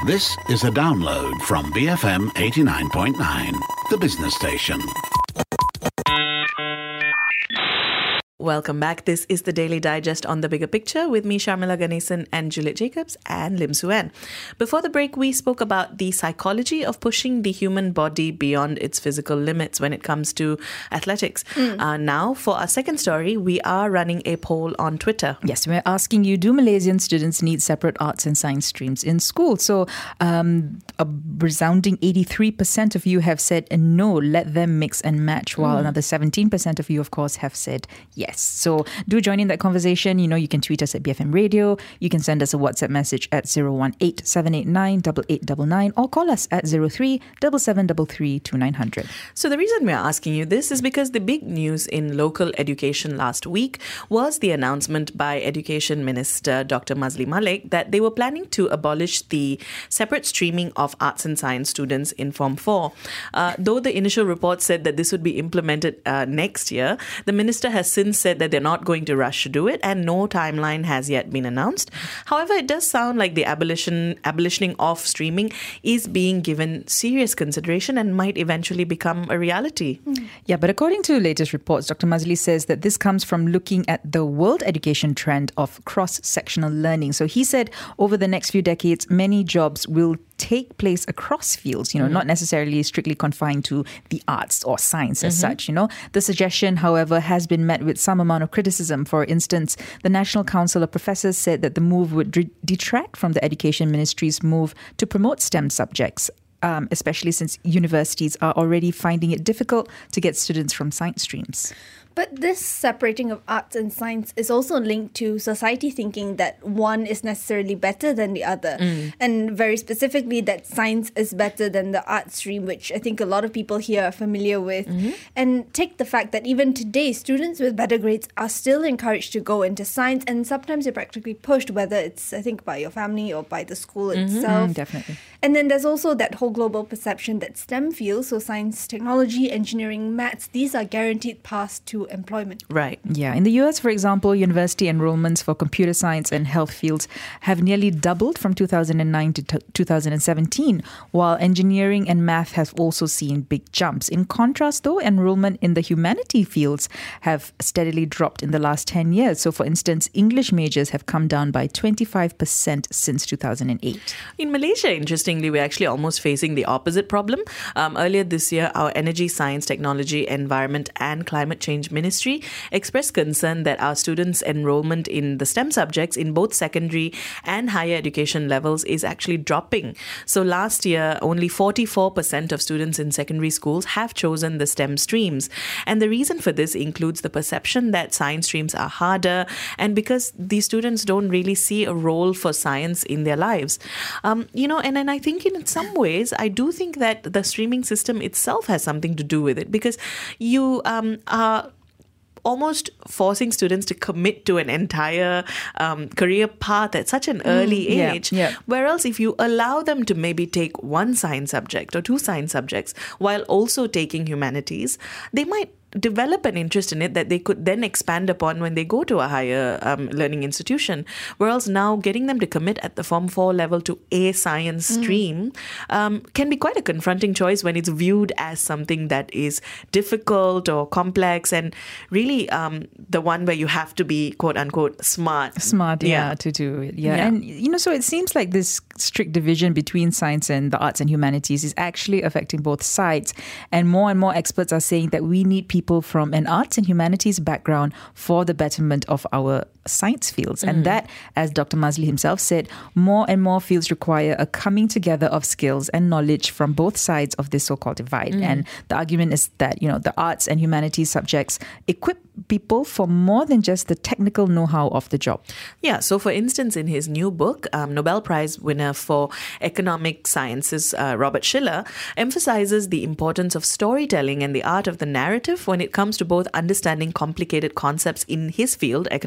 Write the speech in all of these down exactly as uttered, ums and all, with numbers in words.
This is a download from B F M eighty-nine point nine, the business station. Welcome back. This is the Daily Digest on The Bigger Picture with me, Sharmila Ganesan, and Juliet Jacobs and Lim Suen. Before the break, we spoke about the psychology of pushing the human body beyond its physical limits when it comes to athletics. Mm. Uh, now, for our second story, we are running a poll on Twitter. Yes, we're asking you, do Malaysian students need separate arts and science streams in school? So, um, a resounding eighty-three percent of you have said no, let them mix and match, while mm. another seventeen percent of you, of course, have said yes. So do join in that conversation. You know, you can tweet us at B F M Radio. You can send us a WhatsApp message at zero one eight, seven eight nine, eight eight nine nine or call us at zero three seven seven three three two nine zero zero. So the reason we're asking you this is because the big news in local education last week was the announcement by Education Minister Doctor Mazli Malik that they were planning to abolish the separate streaming of arts and science students in Form four. Uh, though the initial report said that this would be implemented uh, next year, the minister has since said that they're not going to rush to do it and no timeline has yet been announced. However, it does sound like the abolition abolitioning of streaming is being given serious consideration and might eventually become a reality. Mm. Yeah, but according to latest reports, Doctor Mazli says that this comes from looking at the world education trend of cross-sectional learning. So he said over the next few decades, many jobs will take place across fields, you know, mm. not necessarily strictly confined to the arts or science as mm-hmm. such, you know. The suggestion, however, has been met with some amount of criticism. For instance, the National Council of Professors said that the move would d- detract from the Education Ministry's move to promote STEM subjects, um, especially since universities are already finding it difficult to get students from science streams. But this separating of arts and science is also linked to society thinking that one is necessarily better than the other. Mm. And very specifically that science is better than the art stream, which I think a lot of people here are familiar with. Mm-hmm. And take the fact that even today, students with better grades are still encouraged to go into science, and sometimes they're practically pushed, whether it's, I think, by your family or by the school mm-hmm. itself. Mm, definitely. And then there's also that whole global perception that STEM fields, so science, technology, engineering, maths, these are guaranteed paths to employment. Right. Yeah. In the U S, for example, university enrollments for computer science and health fields have nearly doubled from two thousand nine to t- two thousand seventeen, while engineering and math have also seen big jumps. In contrast, though, enrollment in the humanity fields have steadily dropped in the last ten years. So, for instance, English majors have come down by twenty-five percent since two thousand eight. In Malaysia, interestingly, we're actually almost facing the opposite problem. Um, earlier this year, our Energy, Science, Technology, Environment and Climate Change Ministry expressed concern that our students' enrollment in the STEM subjects in both secondary and higher education levels is actually dropping. So last year, only forty-four percent of students in secondary schools have chosen the STEM streams. And the reason for this includes the perception that science streams are harder and because these students don't really see a role for science in their lives. Um, you know, and, and I think in some ways, I do think that the streaming system itself has something to do with it because you um, are almost forcing students to commit to an entire um, career path at such an early mm, age. Yeah, yeah. Whereas if you allow them to maybe take one science subject or two science subjects while also taking humanities, they might develop an interest in it that they could then expand upon when they go to a higher um, learning institution. Whereas now getting them to commit at the Form four level to a science mm. stream um, can be quite a confronting choice when it's viewed as something that is difficult or complex and really um, the one where you have to be quote unquote smart. Smart, yeah, yeah. to do it. Yeah. yeah. And, you know, so it seems like this strict division between science and the arts and humanities is actually affecting both sides. And more and more experts are saying that we need people from an arts and humanities background for the betterment of our science fields. Mm. And that, as Doctor Mazli himself said, more and more fields require a coming together of skills and knowledge from both sides of this so-called divide. Mm. And the argument is that, you know, the arts and humanities subjects equip people for more than just the technical know-how of the job. Yeah, so for instance, in his new book, um, Nobel Prize winner for economic sciences, uh, Robert Shiller, emphasizes the importance of storytelling and the art of the narrative when it comes to both understanding complicated concepts in his field, economics,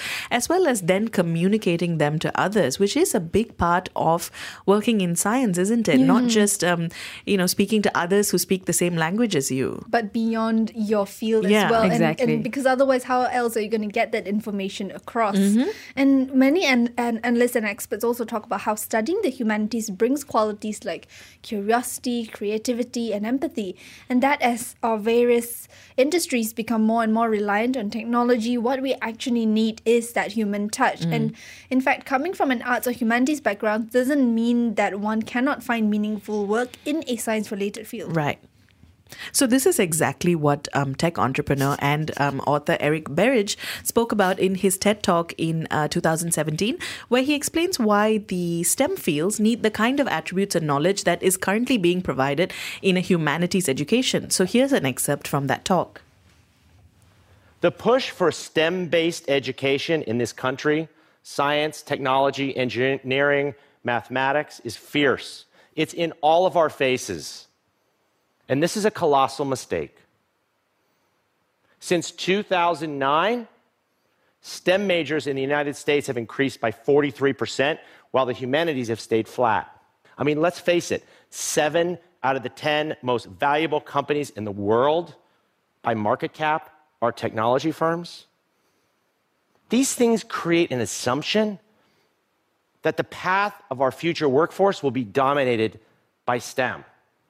as well as then communicating them to others, which is a big part of working in science, isn't it? Not just, um, you know, speaking to others who speak the same language as you. But beyond your field Yeah, as well. And- exactly. And, because otherwise, how else are you going to get that information across? Mm-hmm. And many an, an, analysts and experts also talk about how studying the humanities brings qualities like curiosity, creativity, and empathy. And that as our various industries become more and more reliant on technology, what we actually need is that human touch. Mm. And in fact, coming from an arts or humanities background doesn't mean that one cannot find meaningful work in a science-related field. Right. So this is exactly what um, tech entrepreneur and um, author Eric Berridge spoke about in his TED Talk in uh, two thousand seventeen, where he explains why the STEM fields need the kind of attributes and knowledge that is currently being provided in a humanities education. So here's an excerpt from that talk. The push for STEM-based education in this country, science, technology, engineering, mathematics, is fierce. It's in all of our faces. And this is a colossal mistake. Since two thousand nine, STEM majors in the United States have increased by forty-three percent, while the humanities have stayed flat. I mean, let's face it, seven out of the ten most valuable companies in the world by market cap are technology firms. These things create an assumption that the path of our future workforce will be dominated by STEM.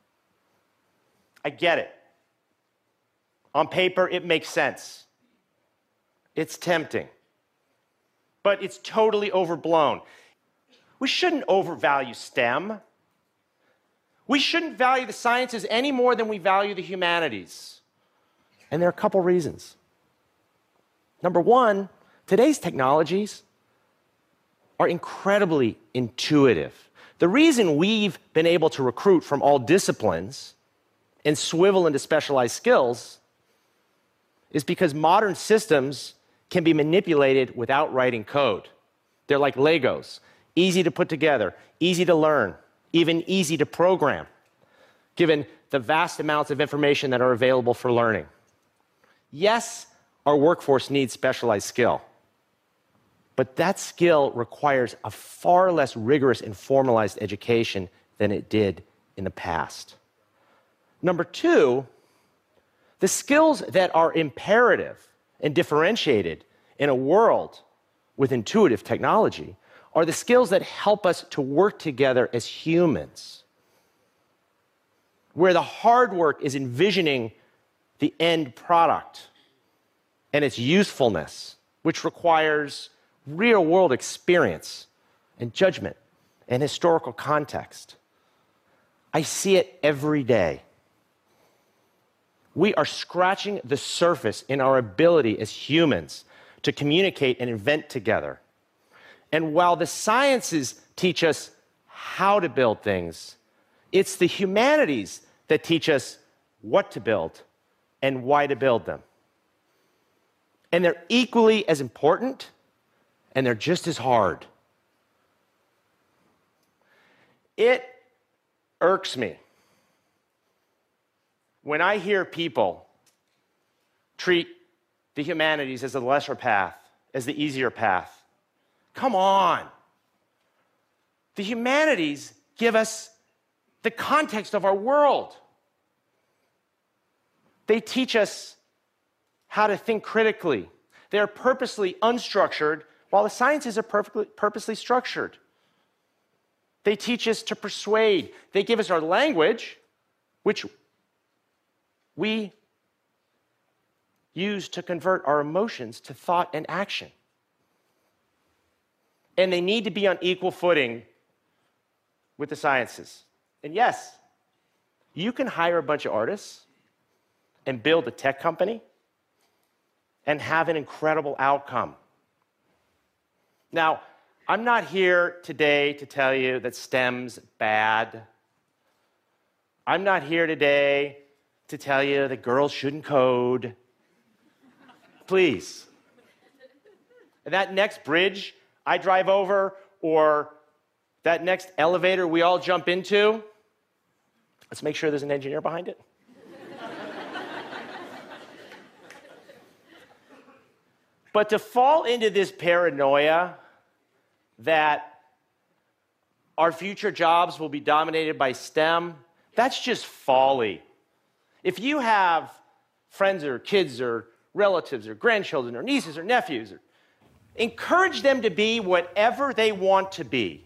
I get it. On paper, it makes sense. It's tempting. But it's totally overblown. We shouldn't overvalue STEM. We shouldn't value the sciences any more than we value the humanities. And there are a couple reasons. Number one, today's technologies are incredibly intuitive. The reason we've been able to recruit from all disciplines and swivel into specialized skills is because modern systems can be manipulated without writing code. They're like Legos, easy to put together, easy to learn, even easy to program, given the vast amounts of information that are available for learning. Yes, our workforce needs specialized skill, but that skill requires a far less rigorous and formalized education than it did in the past. Number two, the skills that are imperative and differentiated in a world with intuitive technology are the skills that help us to work together as humans, where the hard work is envisioning the end product and its usefulness, which requires real-world experience and judgment and historical context. I see it every day. We are scratching the surface in our ability as humans to communicate and invent together. And while the sciences teach us how to build things, it's the humanities that teach us what to build and why to build them. And they're equally as important, and they're just as hard. It irks me when I hear people treat the humanities as the lesser path, as the easier path. Come on. The humanities give us the context of our world. They teach us how to think critically. They are purposely unstructured, while the sciences are perfectly, purposely structured. They teach us to persuade. They give us our language, which we use to convert our emotions to thought and action. And they need to be on equal footing with the sciences. And yes, you can hire a bunch of artists and build a tech company and have an incredible outcome. Now, I'm not here today to tell you that STEM's bad. I'm not here today to tell you that girls shouldn't code. Please. That next bridge I drive over, or that next elevator we all jump into, let's make sure there's an engineer behind it. But to fall into this paranoia that our future jobs will be dominated by STEM, that's just folly. If you have friends or kids or relatives or grandchildren or nieces or nephews, or, encourage them to be whatever they want to be.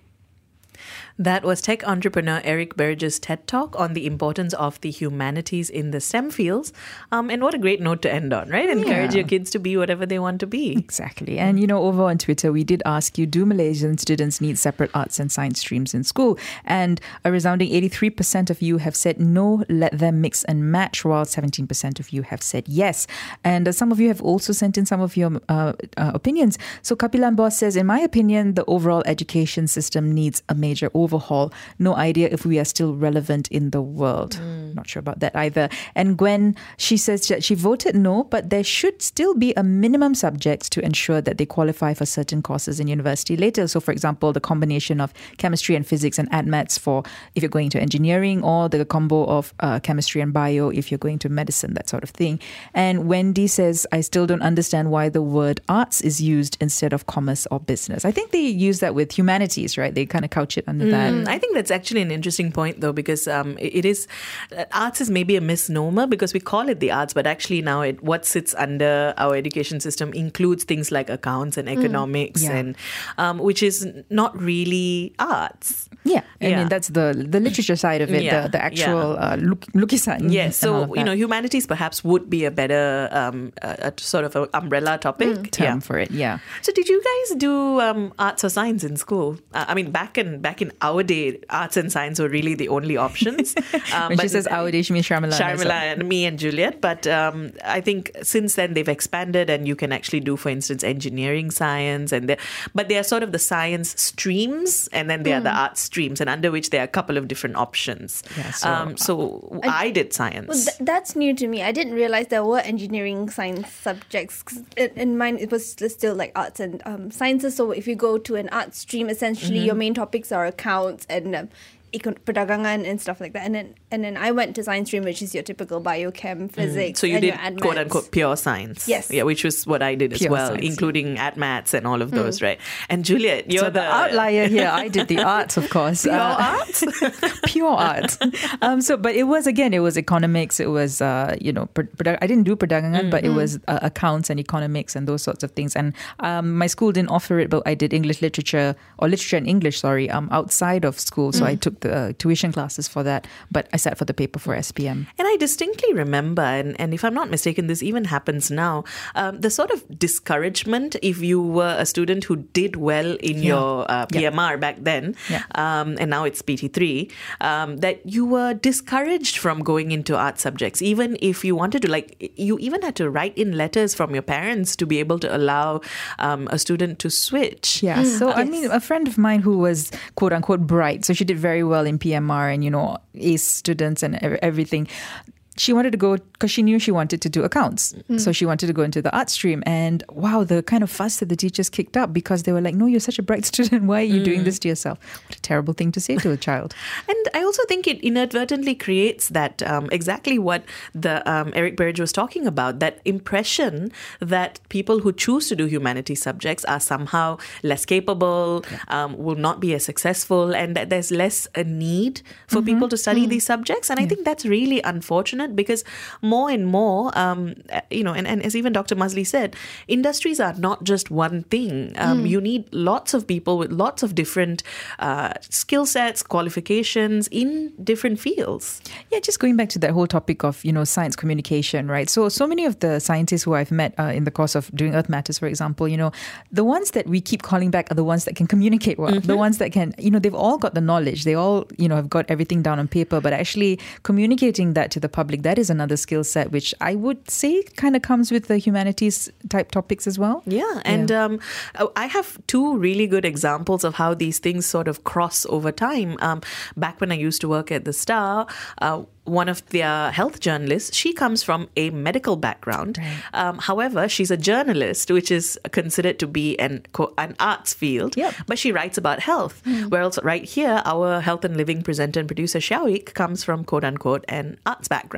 That was tech entrepreneur Eric Burgess' TED Talk on the importance of the humanities in the STEM fields. Um, and what a great note to end on, right? Encourage Yeah. your kids to be whatever they want to be. Exactly. And, you know, over on Twitter, we did ask you, do Malaysian students need separate arts and science streams in school? And a resounding eighty-three percent of you have said no, let them mix and match, while seventeen percent of you have said yes. And uh, some of you have also sent in some of your uh, uh, opinions. So Kapilan Boss says, in my opinion, the overall education system needs a major overhaul. No idea if we are still relevant in the world. Mm. Not sure about that either. And Gwen, she says that she voted no, but there should still be a minimum subjects to ensure that they qualify for certain courses in university later. So, for example, the combination of chemistry and physics and admaths for if you're going to engineering, or the combo of uh, chemistry and bio if you're going to medicine, that sort of thing. And Wendy says, I still don't understand why the word arts is used instead of commerce or business. I think they use that with humanities, right? They kind of couch it under mm. that. I think that's actually an interesting point, though, because um, it, it is uh, arts is maybe a misnomer because we call it the arts, but actually now it what sits under our education system includes things like accounts and economics, mm. yeah. and um, which is not really arts. Yeah, I yeah. mean that's the the literature side of it, yeah. the, the actual yeah. uh, luk- lukisan. Yes, so you know, humanities perhaps would be a better um, a, a sort of an umbrella topic mm. term yeah. for it. Yeah. So did you guys do um, arts or science in school? Uh, I mean, back in back in our day, arts and science were really the only options. Um, when she says our day, she means Sharmila. Sharmila and me and Juliet. But um, I think since then they've expanded, and you can actually do, for instance, engineering science, and but they are sort of the science streams, and then they mm. are the arts streams, and under which there are a couple of different options. Yeah, so um, so I, I did science. Well, th- that's new to me. I didn't realize there were engineering science subjects. 'Cause in, in mine, it was still like arts and um, sciences. So if you go to an arts stream, essentially mm-hmm. your main topics are accounts and um, econ- perdagangan and stuff like that. And then and then I went to science stream, which is your typical biochem, physics. Mm. So you and did your quote unquote pure science. Yes. Yeah, which was what I did as pure well, science, including yeah. AdMaths and all of those, mm. right? And Juliet, you're so the, the outlier here. I did the arts, of course. Pure uh, arts? Pure arts. Um, so, but it was, again, it was economics. It was, uh, you know, per, per, I didn't do perdagangan, mm. but it was uh, accounts and economics and those sorts of things. And um, my school didn't offer it, but I did English literature, or literature and English, sorry, um, outside of school. So mm. I took the uh, tuition classes for that, but I sat for the paper for S P M. And I distinctly remember, and, and if I'm not mistaken, this even happens now, um, the sort of discouragement if you were a student who did well in yeah. your uh, P M R yeah. back then, yeah. um, and now it's P T three, um, that you were discouraged from going into art subjects, even if you wanted to. Like, you even had to write in letters from your parents to be able to allow um, a student to switch. Yeah, mm. so yes. I mean, a friend of mine who was quote unquote bright, so she did very well in P M R and, you know, ace students and everything. She wanted to go because she knew she wanted to do accounts. Mm. So she wanted to go into the art stream. And wow, the kind of fuss that the teachers kicked up because they were like, no, you're such a bright student. Why are you mm. doing this to yourself? What a terrible thing to say to a child. And I also think it inadvertently creates that um, exactly what the um, Eric Burge was talking about, that impression that people who choose to do humanities subjects are somehow less capable, yeah. um, will not be as successful, and that there's less a need for mm-hmm. people to study mm. these subjects. And yeah. I think that's really unfortunate. Because more and more, um, you know, and, and as even Doctor Mazli said, industries are not just one thing. Um, mm. You need lots of people with lots of different uh, skill sets, qualifications in different fields. Yeah, just going back to that whole topic of, you know, science communication, right? So, so many of the scientists who I've met uh, in the course of doing Earth Matters, for example, you know, the ones that we keep calling back are the ones that can communicate well. Mm-hmm. The ones that can, you know, they've all got the knowledge. They all, you know, have got everything down on paper, but actually communicating that to the public, that is another skill set, which I would say kind of comes with the humanities type topics as well. Yeah. And yeah. Um, I have two really good examples of how these things sort of cross over time. Um, back when I used to work at the Star, uh, one of their health journalists, she comes from a medical background. Right. Um, however, she's a journalist, which is considered to be an, an arts field, yep. but she writes about health. Mm. Whereas right here, our health and living presenter and producer, Shawik, comes from quote unquote an arts background.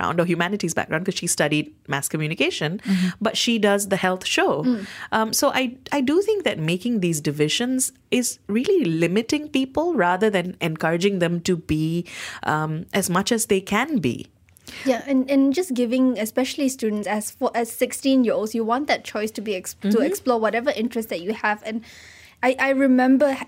background or humanities background because she studied mass communication, mm-hmm. but she does the health show. Mm. Um, so I, I do think that making these divisions is really limiting people rather than encouraging them to be um, as much as they can be. Yeah, and, and just giving, especially students as for as sixteen-year-olds, you want that choice to be ex- mm-hmm. to explore whatever interest that you have. And I, I remember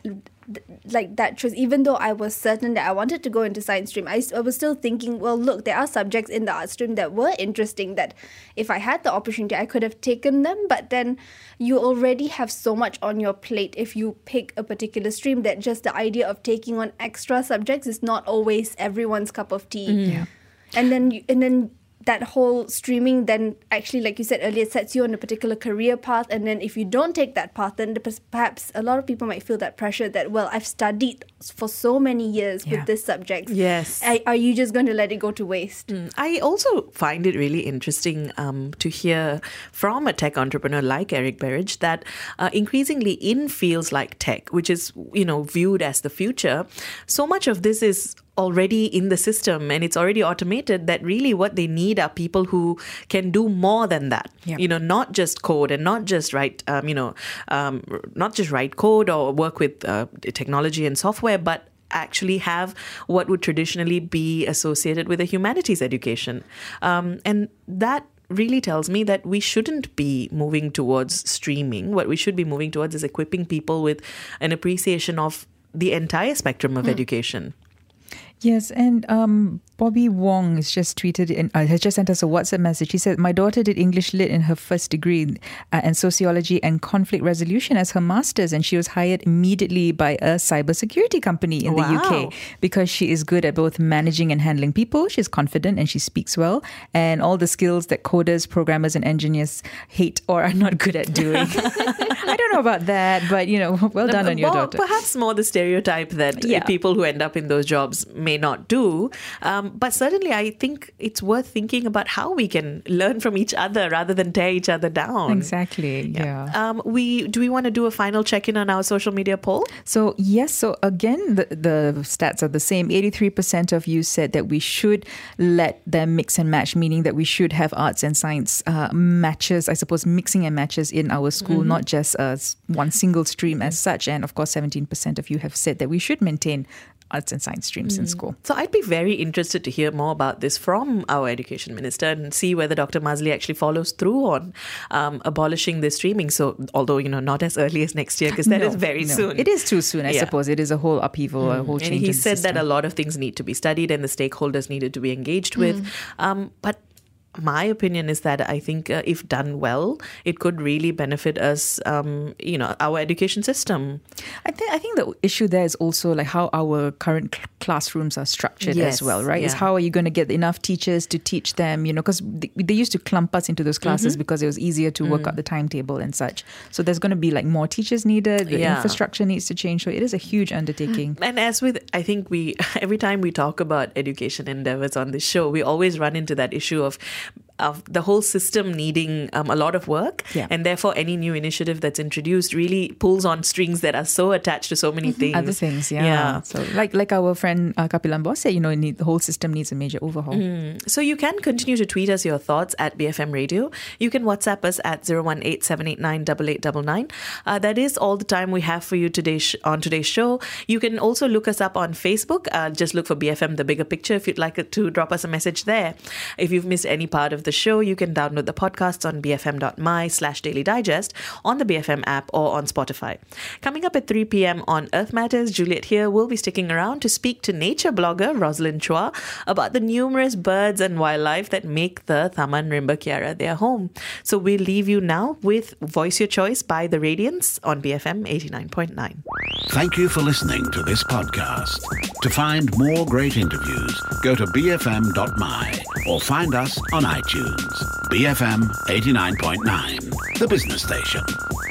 like that choice, even though I was certain that I wanted to go into science stream, I, I was still thinking, well, look, there are subjects in the art stream that were interesting that if I had the opportunity, I could have taken them. But then you already have so much on your plate if you pick a particular stream that just the idea of taking on extra subjects is not always everyone's cup of tea. Mm. Yeah. And then, you, and then that whole streaming then actually, like you said earlier, sets you on a particular career path. And then if you don't take that path, then perhaps a lot of people might feel that pressure that, well, I've studied for so many years yeah. with this subject. Yes. I, are you just going to let it go to waste? Mm. I also find it really interesting um, to hear from a tech entrepreneur like Eric Berridge that uh, increasingly in fields like tech, which is, you know, viewed as the future, so much of this is already in the system and it's already automated, that really what they need are people who can do more than that. Yep. You know, not just code and not just write, um, you know, um, not just write code or work with uh, technology and software, but actually have what would traditionally be associated with a humanities education. Um, and that really tells me that we shouldn't be moving towards streaming. What we should be moving towards is equipping people with an appreciation of the entire spectrum of mm. education. Yes, and um, Bobby Wong has just tweeted and uh, has just sent us a WhatsApp message. He said, "My daughter did English Lit in her first degree uh, and sociology and conflict resolution as her master's, and she was hired immediately by a cybersecurity company in wow. the U K because she is good at both managing and handling people. She's confident and she speaks well, and all the skills that coders, programmers, and engineers hate or are not good at doing." I don't know about that, but you know, well done on your well, daughter. Perhaps more the stereotype that yeah. people who end up in those jobs may not do. Um, but certainly I think it's worth thinking about how we can learn from each other rather than tear each other down. Exactly. Yeah. yeah. Um, we do we want to do a final check-in on our social media poll? So yes. So again, the, the stats are the same. eighty-three percent of you said that we should let them mix and match, meaning that we should have arts and science uh, matches, I suppose, mixing and matches in our school, mm-hmm. not just uh, one single stream as such. And of course, seventeen percent of you have said that we should maintain arts and science streams mm. in school. So I'd be very interested to hear more about this from our education minister and see whether Doctor Mazli actually follows through on um, abolishing this streaming. So although, you know, not as early as next year, because that no, is very no. soon. It is too soon, I yeah. suppose. It is a whole upheaval, mm. a whole change. And he in said the system. that a lot of things need to be studied and the stakeholders needed to be engaged with. Mm. Um, but my opinion is that I think uh, if done well, it could really benefit us, um, you know, our education system. I think I think the issue there is also like how our current cl- classrooms are structured yes, as well, right? Yeah. Is how are you going to get enough teachers to teach them, you know, because they, they used to clump us into those classes mm-hmm. because it was easier to work mm. out the timetable and such. So there's going to be like more teachers needed, the yeah. infrastructure needs to change. So it is a huge undertaking. And as with, I think we, every time we talk about education endeavors on this show, we always run into that issue of of the whole system needing um, a lot of work, yeah. and therefore any new initiative that's introduced really pulls on strings that are so attached to so many things. Other things, yeah. yeah. So like like our friend uh, Kapilan Boss said, you know, need, the whole system needs a major overhaul. Mm. So you can continue to tweet us your thoughts at B F M Radio. You can WhatsApp us at zero one eight seven eight nine eight eight nine nine. Uh, that is all the time we have for you today sh- on today's show. You can also look us up on Facebook. Uh, just look for B F M The Bigger Picture if you'd like to drop us a message there. If you've missed any part of the show, you can download the podcasts on bfm.my slash daily digest on the B F M app or on Spotify. Coming up at three p.m. on Earth Matters, Juliet here will be sticking around to speak to nature blogger Rosalind Chua about the numerous birds and wildlife that make the Taman Rimba Kiara their home. So we'll leave you now with Voice Your Choice by The Radiance on B F M eighty-nine point nine. Thank you for listening to this podcast. To find more great interviews, go to b f m dot m y or find us on iTunes. B F M eighty-nine point nine, the business station.